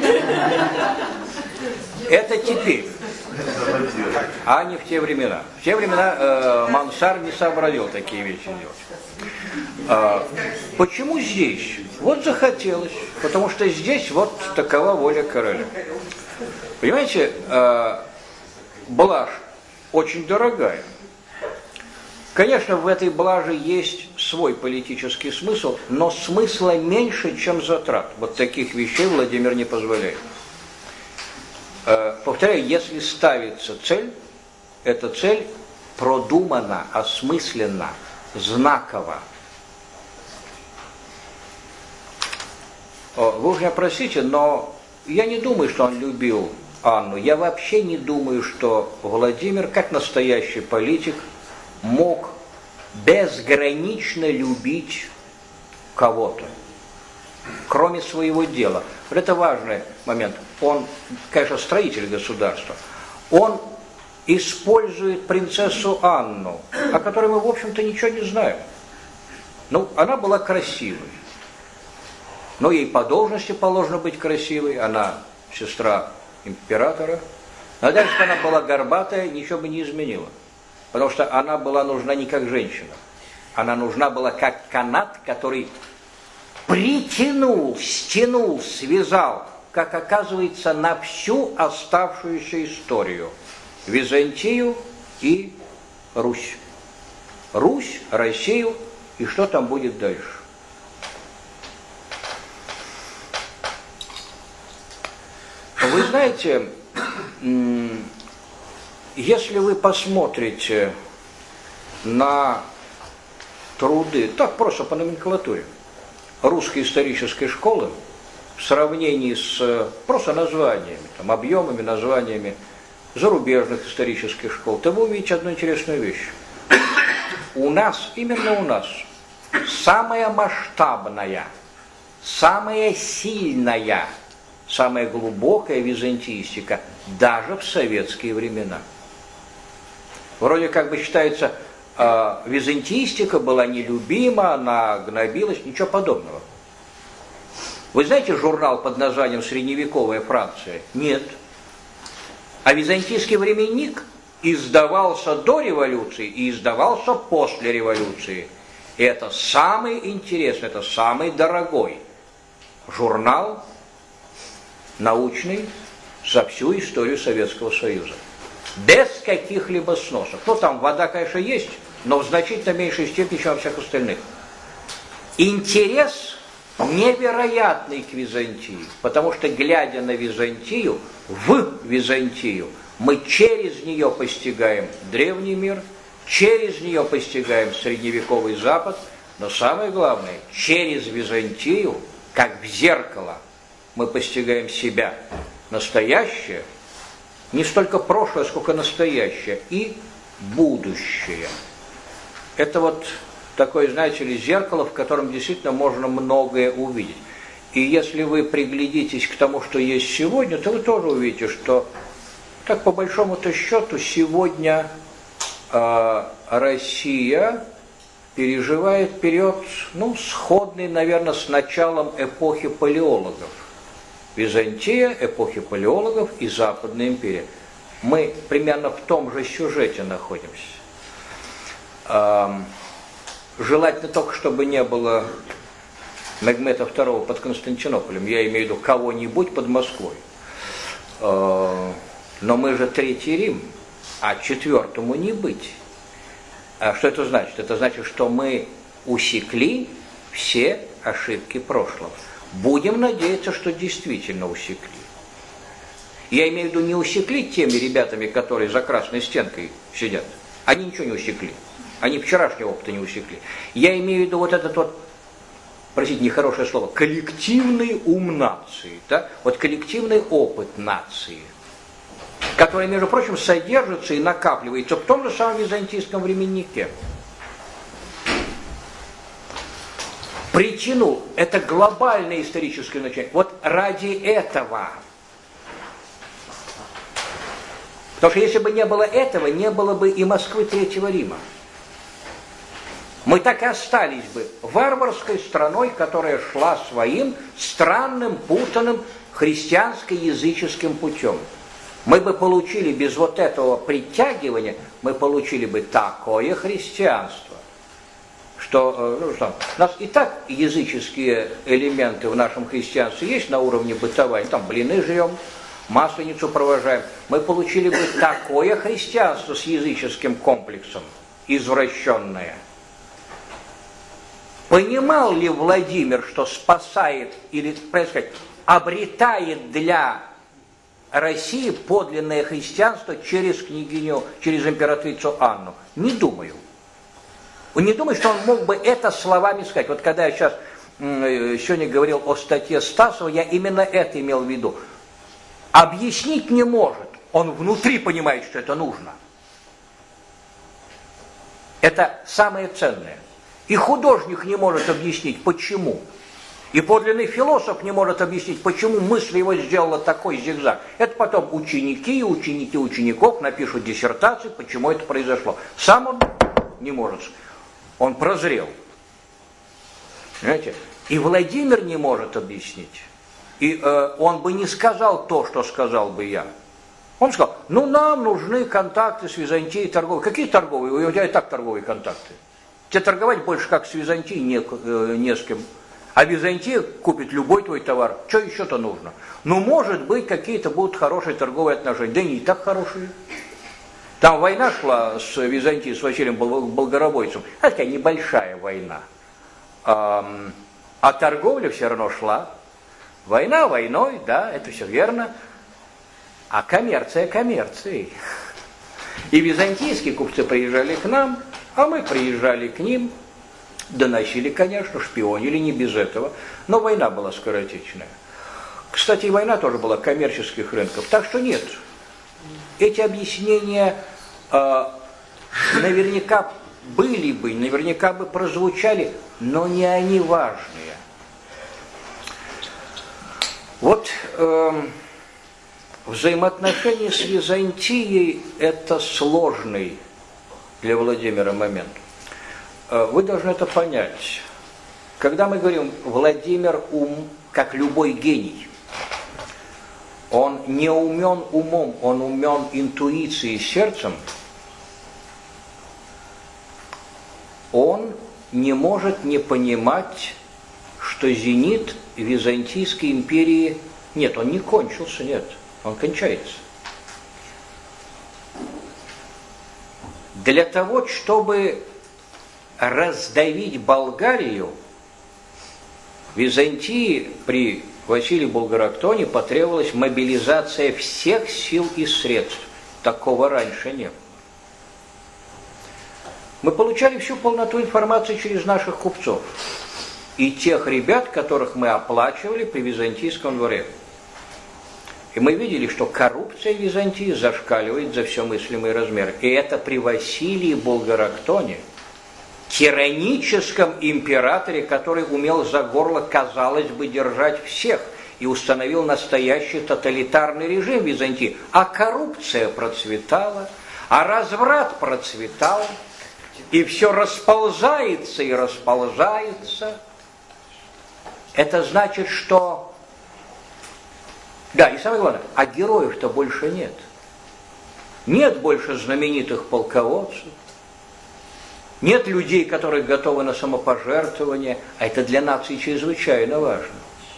Это теперь. А не в те времена. В те времена э, Мансар не сообразил такие вещи делать. А, почему здесь? Вот захотелось. Потому что здесь вот такова воля короля. Понимаете, э, блажь очень дорогая. Конечно, в этой блаже есть свой политический смысл, но смысла меньше, чем затрат. Вот таких вещей Владимир не позволяет. Повторяю, если ставится цель, эта цель продумана, осмысленно, знаково. Вы уж меня простите, но я не думаю, что он любил Анну. Я вообще не думаю, что Владимир, как настоящий политик, мог безгранично любить кого-то, кроме своего дела. Вот это важный момент. Он, конечно, строитель государства. Он использует принцессу Анну, о которой мы, в общем-то, ничего не знаем. Ну, она была красивой. Но ей по должности положено быть красивой. Она сестра императора. Но даже если она была горбатая, ничего бы не изменило. Потому что она была нужна не как женщина. Она нужна была как канат, который притянул, стянул, связал, как оказывается, на всю оставшуюся историю. Византию и Русь. Русь, Россию и что там будет дальше. Вы знаете, если вы посмотрите на труды, так просто по номенклатуре, русской исторической школы, в сравнении с просто названиями, там, объемами, названиями зарубежных исторических школ, то вы увидите одну интересную вещь. У нас, именно у нас, самая масштабная, самая сильная, самая глубокая византиистика даже в советские времена. Вроде как бы считается, э, византиистика была нелюбима, она гнобилась, ничего подобного. Вы знаете журнал под названием «Средневековая Франция»? Нет. А византийский временник издавался до революции и издавался после революции. И это самый интересный, это самый дорогой журнал научный за всю историю Советского Союза. Без каких-либо сносов. Ну, там вода, конечно, есть, но в значительно меньшей степени, чем во всех остальных. Интерес невероятный к Византии, потому что, глядя на Византию, в Византию, мы через нее постигаем древний мир, через нее постигаем средневековый Запад, но самое главное, через Византию, как в зеркало, мы постигаем себя, настоящее, не столько прошлое, сколько настоящее, и будущее. Это вот такое, знаете ли, зеркало, в котором действительно можно многое увидеть. И если вы приглядитесь к тому, что есть сегодня, то вы тоже увидите, что, так по большому-то счету, сегодня э, Россия переживает период, ну, сходный, наверное, с началом эпохи палеологов. Византия, эпохи палеологов и Западная империя. Мы примерно в том же сюжете находимся. Желательно только, чтобы не было Мехмета второго под Константинополем, я имею в виду кого-нибудь под Москвой. Но мы же Третий Рим, а четвертому не быть. А что это значит? Это значит, что мы усекли все ошибки прошлого. Будем надеяться, что действительно усекли. Я имею в виду не усекли теми ребятами, которые за красной стенкой сидят. Они ничего не усекли. Они вчерашнего опыта не усекли. Я имею в виду вот этот вот, простите, нехорошее слово, коллективный ум нации. Да? Вот коллективный опыт нации, который, между прочим, содержится и накапливается в том же самом византийском временнике. Притянул, это глобальное историческое значение. Вот ради этого. Потому что если бы не было этого, не было бы и Москвы Третьего Рима. Мы так и остались бы варварской страной, которая шла своим странным, путанным христианско-языческим путем. Мы бы получили без вот этого притягивания, мы получили бы такое христианство, что, ну, что у нас и так языческие элементы в нашем христианстве есть на уровне бытования, там блины жрем, Масленицу провожаем. Мы получили бы такое христианство с языческим комплексом, извращенное. Понимал ли Владимир, что спасает, или, правильно сказать, обретает для России подлинное христианство через княгиню, через императрицу Анну? Не думаю. Он не думает, что он мог бы это словами сказать. Вот когда я сейчас сегодня говорил о статье Стасова, я именно это имел в виду. Объяснить не может. Он внутри понимает, что это нужно. Это самое ценное. И художник не может объяснить, почему. И подлинный философ не может объяснить, почему мысль его сделала такой зигзаг. Это потом ученики и ученики учеников напишут диссертации, почему это произошло. Сам он не может. Он прозрел. Понимаете? И Владимир не может объяснить. И э, он бы не сказал то, что сказал бы я. Он сказал, ну нам нужны контакты с Византией торговые. Какие торговые? У тебя и так торговые контакты. Тебе торговать больше как с Византией не, э, не с кем. А Византия купит любой твой товар. Что еще-то нужно? Ну, может быть, какие-то будут хорошие торговые отношения. Да не так хорошие. Там война шла с Византией, с Василием Болгоробойцем. Это такая небольшая война. А, а торговля все равно шла. Война войной, да, это все верно. А коммерция коммерцией. И византийские купцы приезжали к нам, а мы приезжали к ним. Доносили, конечно, шпионили, не без этого. Но война была скоротечная. Кстати, и война тоже была коммерческих рынков. Так что нет. Эти объяснения э, наверняка были бы, наверняка бы прозвучали, но не они важные. Вот э, взаимоотношения с Византией – это сложный для Владимира момент. Вы должны это понять. Когда мы говорим Владимир ум, как любой гений, он не умен умом, он умен интуицией, сердцем, он не может не понимать, что зенит Византийской империи нет, он не кончился, нет, он кончается. Для того, чтобы раздавить Болгарию, Византии при Василии Болгороктоне потребовалась мобилизация всех сил и средств. Такого раньше не было. Мы получали всю полноту информации через наших купцов и тех ребят, которых мы оплачивали при Византийском дворе. И мы видели, что коррупция в Византии зашкаливает за все мыслимые размеры. И это при Василии Болгороктоне, тираническом императоре, который умел за горло, казалось бы, держать всех и установил настоящий тоталитарный режим в Византии. А коррупция процветала, а разврат процветал. и все расползается и расползается, это значит, что... Да, и самое главное, а героев-то больше нет. Нет больше знаменитых полководцев, нет людей, которые готовы на самопожертвование, а это для нации чрезвычайно важно.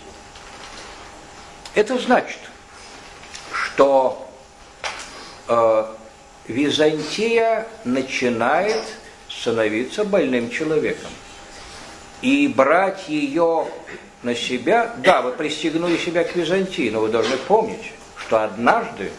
Это значит, что э, Византия начинает становиться больным человеком. И брать ее на себя, да, вы пристегнули себя к Византии, но вы должны помнить, что однажды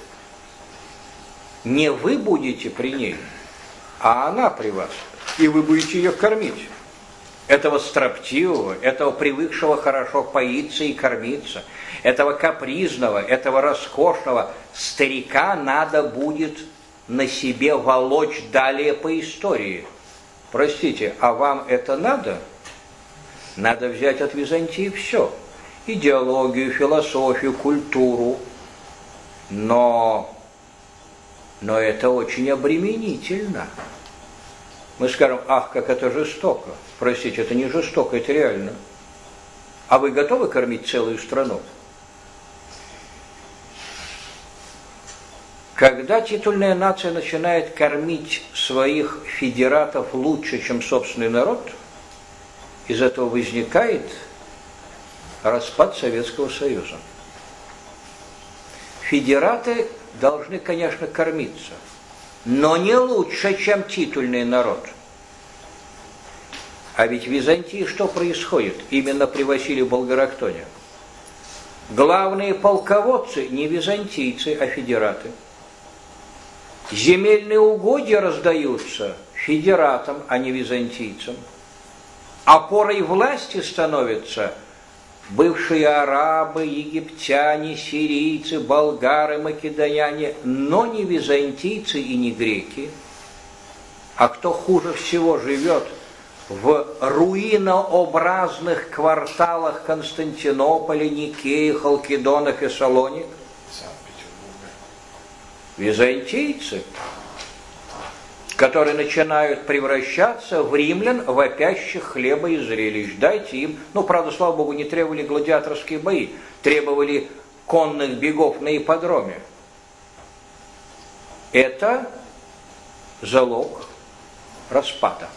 не вы будете при ней, а она при вас, и вы будете ее кормить. Этого строптивого, этого привыкшего хорошо поиться и кормиться, этого капризного, этого роскошного старика надо будет на себе волочь далее по истории. Простите, а вам это надо? Надо взять от Византии все. Идеологию, философию, культуру. Но, но это очень обременительно. Мы скажем, ах, как это жестоко. Простите, это не жестоко, это реально. А вы готовы кормить целую страну? Когда титульная нация начинает кормить своих федератов лучше, чем собственный народ, из этого возникает распад Советского Союза. Федераты должны, конечно, кормиться, но не лучше, чем титульный народ. А ведь в Византии что происходит именно при Василии Болгароктоне? Главные полководцы не византийцы, а федераты. Земельные угодья раздаются федератам, а не византийцам. Опорой власти становятся бывшие арабы, египтяне, сирийцы, болгары, македоняне, но не византийцы и не греки. А кто хуже всего живет в руинообразных кварталах Константинополя, Никеи, Халкидонах и Салоник? Византийцы, которые начинают превращаться в римлян, вопящих хлеба и зрелищ. Дайте им, ну, правда, слава богу, не требовали гладиаторские бои, требовали конных бегов на ипподроме. Это залог распада.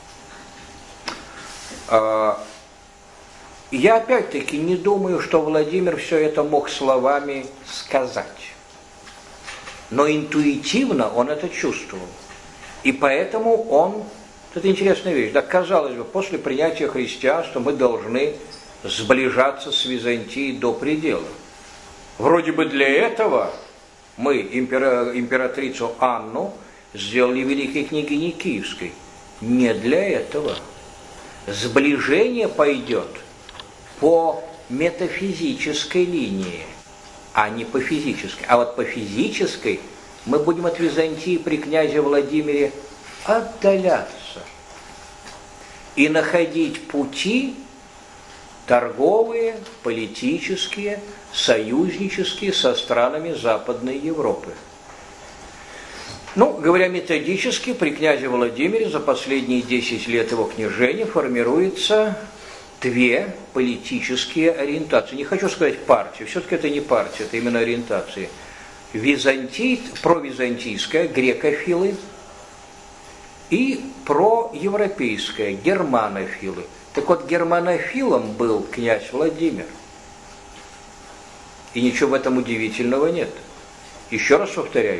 Я опять-таки не думаю, что Владимир все это мог словами сказать. Но интуитивно он это чувствовал. И поэтому он, это интересная вещь, да, казалось бы, после принятия христианства мы должны сближаться с Византией до предела. Вроде бы для этого мы импера, императрицу Анну сделали великой княгиней Киевской. Не для этого. Сближение пойдет по метафизической линии, а не по физической. А вот по физической мы будем от Византии при князе Владимире отдаляться и находить пути торговые, политические, союзнические со странами Западной Европы. Ну, говоря методически, при князе Владимире за последние десять лет его княжения формируется две политические ориентации. Не хочу сказать партии, все-таки это не партия, это именно ориентации. Византий, провизантийская, грекофилы, и проевропейская, германофилы. Так вот, германофилом был князь Владимир. И ничего в этом удивительного нет. Еще раз повторяю,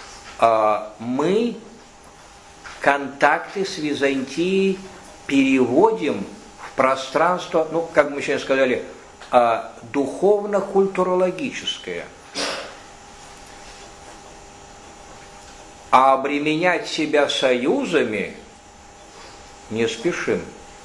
мы контакты с Византией переводим в пространство, ну, как мы сегодня сказали, духовно-культурологическое. А обременять себя союзами не спешим.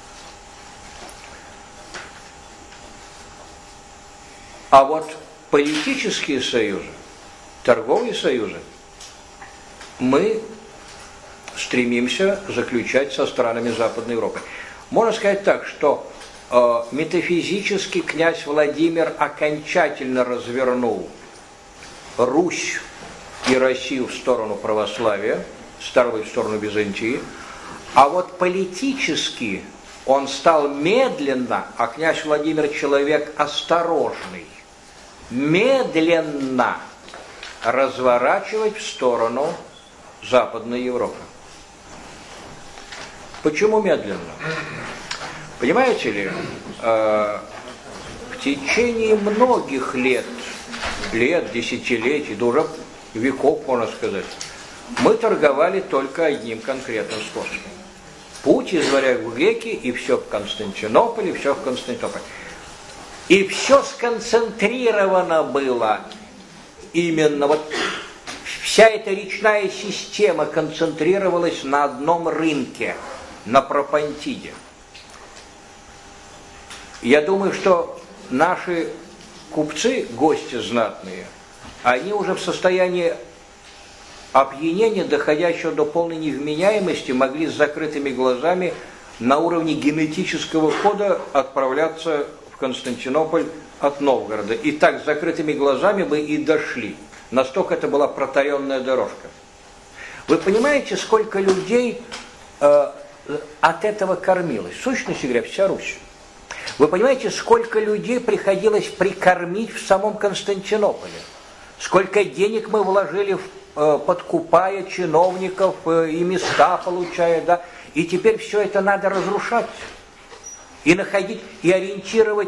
А вот политические союзы, торговые союзы мы стремимся заключать со странами Западной Европы. Можно сказать так, что э, метафизически князь Владимир окончательно развернул Русь и Россию в сторону православия, старую в сторону Византии, А вот политически он стал медленно, а князь Владимир человек осторожный, медленно разворачивать в сторону Западной Европы. Почему медленно? Понимаете ли, э, в течение многих лет, лет, десятилетий, да уже веков, можно сказать, мы торговали только одним конкретным способом. Путь из Варяг в Греки, и все в Константинополе, и все в Константинополе. И все сконцентрировано было именно, вот вся эта речная система концентрировалась на одном рынке, на Пропантиде. Я думаю, что наши купцы, гости знатные, они уже в состоянии опьянения, доходящего до полной невменяемости, могли с закрытыми глазами на уровне генетического кода отправляться в Константинополь от Новгорода. И так с закрытыми глазами бы и дошли. Настолько это была протаренная дорожка. Вы понимаете, сколько людей э, от этого кормилось? В сущности говоря, вся Русь. Вы понимаете, сколько людей приходилось прикормить в самом Константинополе? Сколько денег мы вложили, в, подкупая чиновников и места получая, да? И теперь все это надо разрушать. И находить, и ориентировать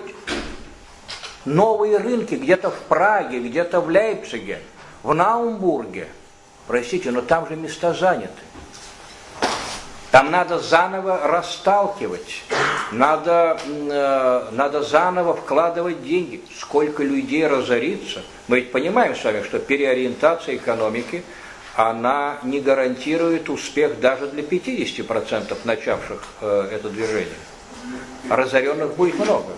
новые рынки где-то в Праге, где-то в Лейпциге, в Наумбурге. Простите, но там же места заняты. Там надо заново расталкивать, надо, э, надо заново вкладывать деньги. Сколько людей разорится. Мы ведь понимаем с вами, что переориентация экономики, она не гарантирует успех даже для пятидесяти процентов начавших э, это движение. Разоренных будет много.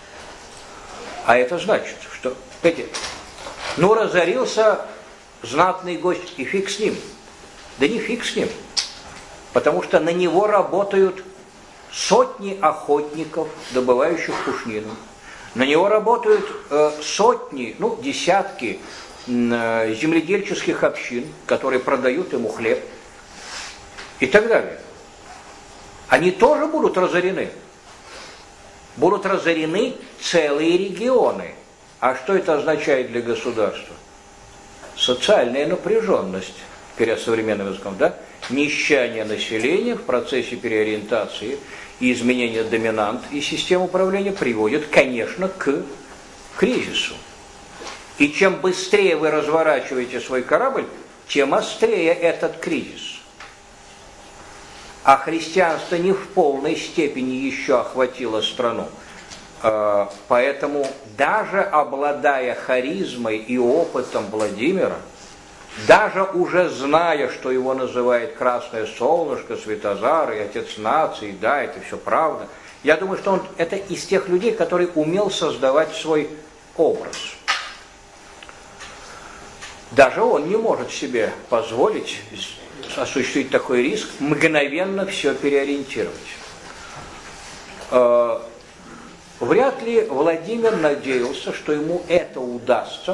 А это значит, что, видите, ну разорился знатный гость, и фиг с ним. Да не фиг с ним. Потому что на него работают сотни охотников, добывающих пушнину. На него работают э, сотни, ну, десятки э, земледельческих общин, которые продают ему хлеб и так далее. Они тоже будут разорены. Будут разорены целые регионы. А что это означает для государства? Социальная напряженность, говоря современным языком, да? Нищание населения в процессе переориентации и изменения доминант и систем управления приводит, конечно, к кризису. И чем быстрее вы разворачиваете свой корабль, тем острее этот кризис. А христианство не в полной степени еще охватило страну. Поэтому даже обладая харизмой и опытом Владимира, даже уже зная, что его называют Красное Солнышко, Святозар и Отец Нации, да, это все правда, я думаю, что он это из тех людей, который умел создавать свой образ. Даже он не может себе позволить осуществить такой риск, мгновенно все переориентировать. Вряд ли Владимир надеялся, что ему это удастся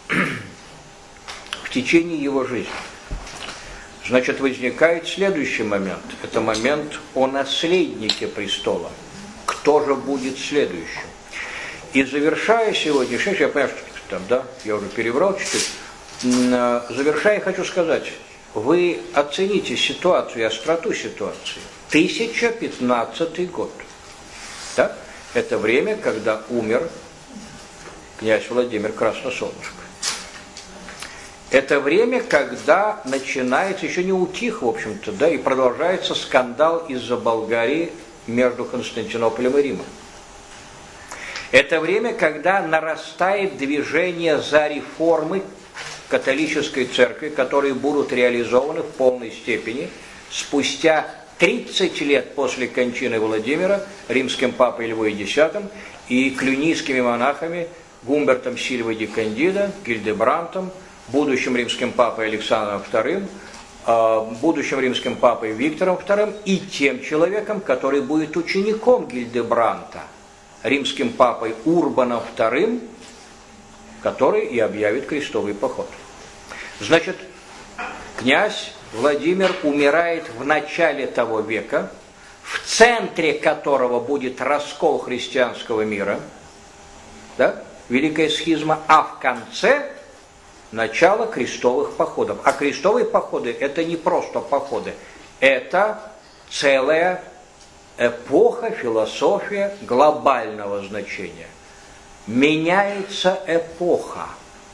в течение его жизни. Значит, возникает следующий момент. Это момент о наследнике престола. Кто же будет следующим? И завершая сегодняшний, я понимаю, что там, да, я уже перебрал чуть-чуть. Завершая, хочу сказать, вы оцените ситуацию и остроту ситуации. тысяча пятнадцатый год. Да? Это время, когда умер князь Владимир Красносолнышко. Это время, когда начинается, еще не утих, в общем-то, да, и продолжается скандал из-за Болгарии между Константинополем и Римом. Это время, когда нарастает движение за реформы католической церкви, которые будут реализованы в полной степени спустя тридцать лет после кончины Владимира римским папой Львом Десятым и клюнийскими монахами Гумбертом Сильвой ди Кандидо, Гильдебрантом, будущим римским папой Александром Вторым, будущим римским папой Виктором Вторым и тем человеком, который будет учеником Гильдебранта, римским папой Урбаном Вторым, который и объявит крестовый поход. Значит, Князь Владимир умирает в начале того века, в центре которого будет раскол христианского мира, да, Великая схизма, а в конце начало крестовых походов. А крестовые походы – это не просто походы, это целая эпоха, философия глобального значения. Меняется эпоха.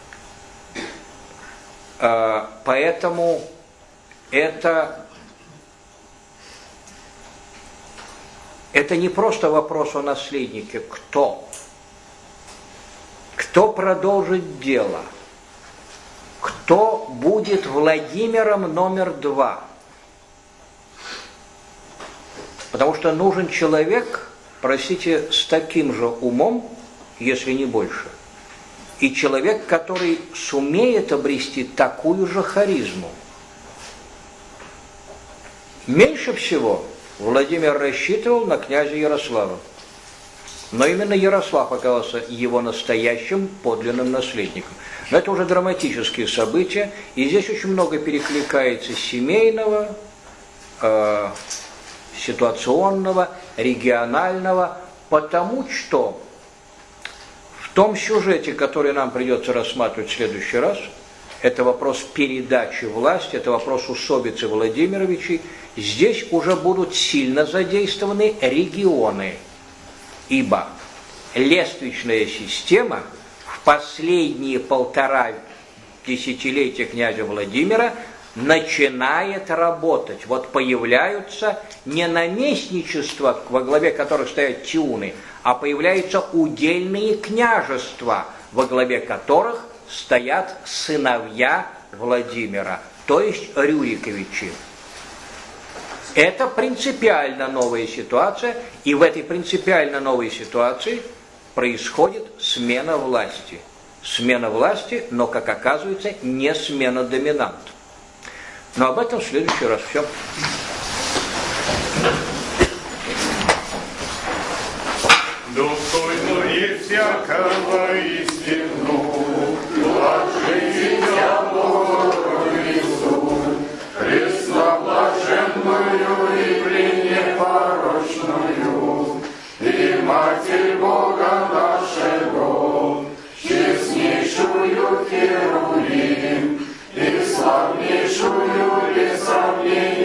Поэтому это, это не просто вопрос о наследнике. Кто? Кто продолжит дело? Кто будет Владимиром номер два? Потому что нужен человек, простите, с таким же умом, если не больше, и человек, который сумеет обрести такую же харизму. Меньше всего Владимир рассчитывал на князя Ярослава. Но именно Ярослав оказался его настоящим подлинным наследником. Но это уже драматические события, и здесь очень много перекликается семейного, э, ситуационного, регионального, потому что в том сюжете, который нам придется рассматривать в следующий раз, это вопрос передачи власти, это вопрос усобицы Владимировичей, здесь уже будут сильно задействованы регионы, ибо лествичная система в последние полтора десятилетия князя Владимира начинает работать. Вот появляются не наместничества, во главе которых стоят тиуны, а появляются удельные княжества, во главе которых стоят сыновья Владимира, то есть Рюриковичи. Это принципиально новая ситуация, и в этой принципиально новой ситуации происходит смена власти. Смена власти, но, как оказывается, не смена доминант. Но об этом в следующий раз. Все. Достойно всякого истину, блажения Богу пресноблаженную и пренепорочную, и Матерь Бога нашего, честнейшую Херувим, и славнейшую без сомнения